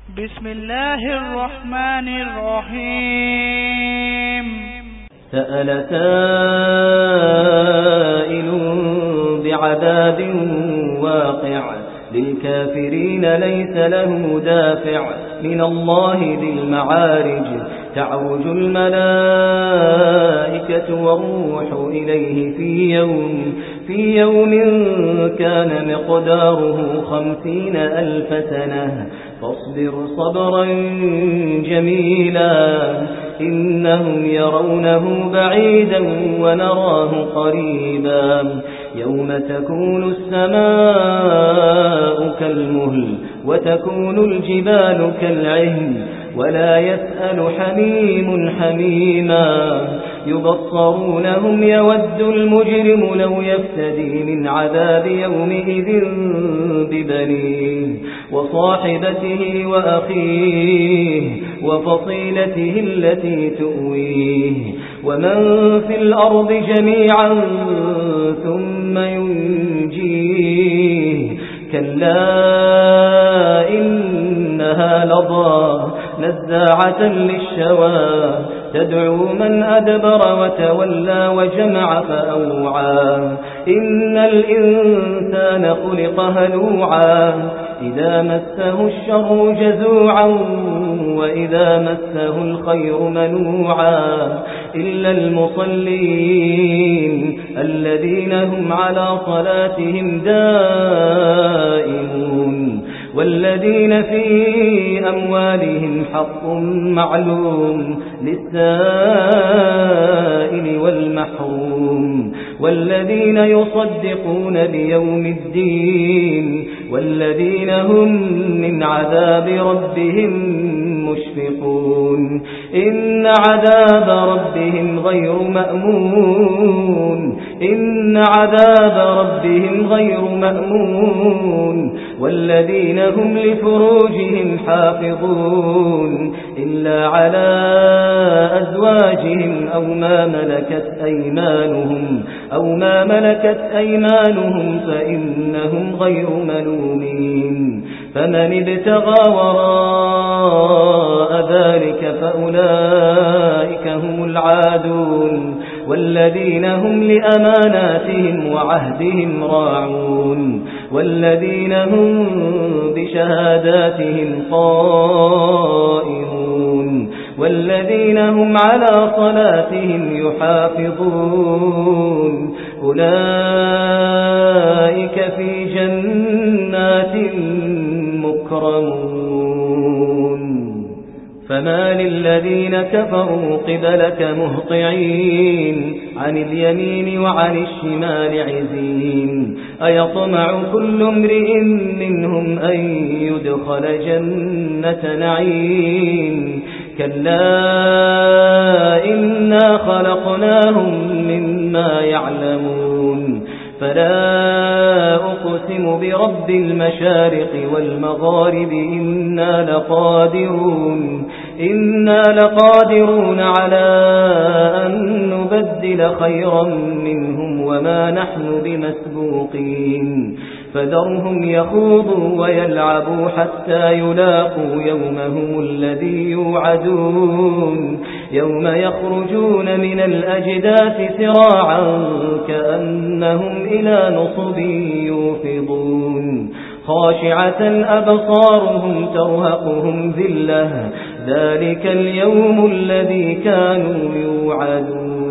بسم الله الرحمن الرحيم. سأل سائل بعذاب واقع للكافرين ليس له دافع من الله ذي المعارج تعرج الملائكة والروح إليه في يوم كان مقداره 50,000 سنة فاصبر صبرا جميلا إنهم يرونه بعيدا ونراه قريبا يوم تكون السماء كالمهل وتكون الجبال كالعهن ولا يسأل حميم حميما يبصرونهم يود المجرم لو يفتدي من عذاب يومئذ ببنيه وصاحبته وأخيه وفصيلته التي تؤويه ومن في الأرض جميعا ثم ينجيه كلا إنها لظى نزاعة للشوى تدعو من أدبر وتولى وجمع فأوعى إن الإنسان خلق هلوعا إذا مسه الشر جزوعا وإذا مسه الخير منوعا إلا المصلين الذين هم على صلاتهم دائمون والذين في أموالهم حق معلوم للسائل والمحروم والذين يصدقون بيوم الدين والذين هم من عذاب ربهم مشفقون إن عذاب ربهم غير مأمون إن عذاب ربهم غير مأمون والذين هم لفروجهم حافظون إلا على أزواجهم أو ما ملكت أيمانهم فإنهم غير ملومين فمن ابتغى وراء ذلك فأولئك هم العادون والذين هم لأماناتهم وعهدهم راعون والذين هم بشهاداتهم قائمون والذين هم على صلاتهم يحافظون أولئك في جنات مكرمون فما للذين كفروا قبلك مهطعين عن اليمين وعن الشمال عزين أيطمع كل امرئ منهم أن يدخل جنة نعيم كلا إنا خلقناهم مما يعلمون فلا أقسم برب المشارق والمغارب إنا لقادرون على أن نبدل خيرا منهم وما نحن بمسبوقين فذرهم يخوضوا ويلعبوا حتى يلاقوا يومهم الذي يوعدون يوم يخرجون من الأجداث سراعا كأنهم إلى نصب يوفضون خاشعة أبصارهم ترهقهم ذلة ذلك اليوم الذي كانوا يوعدون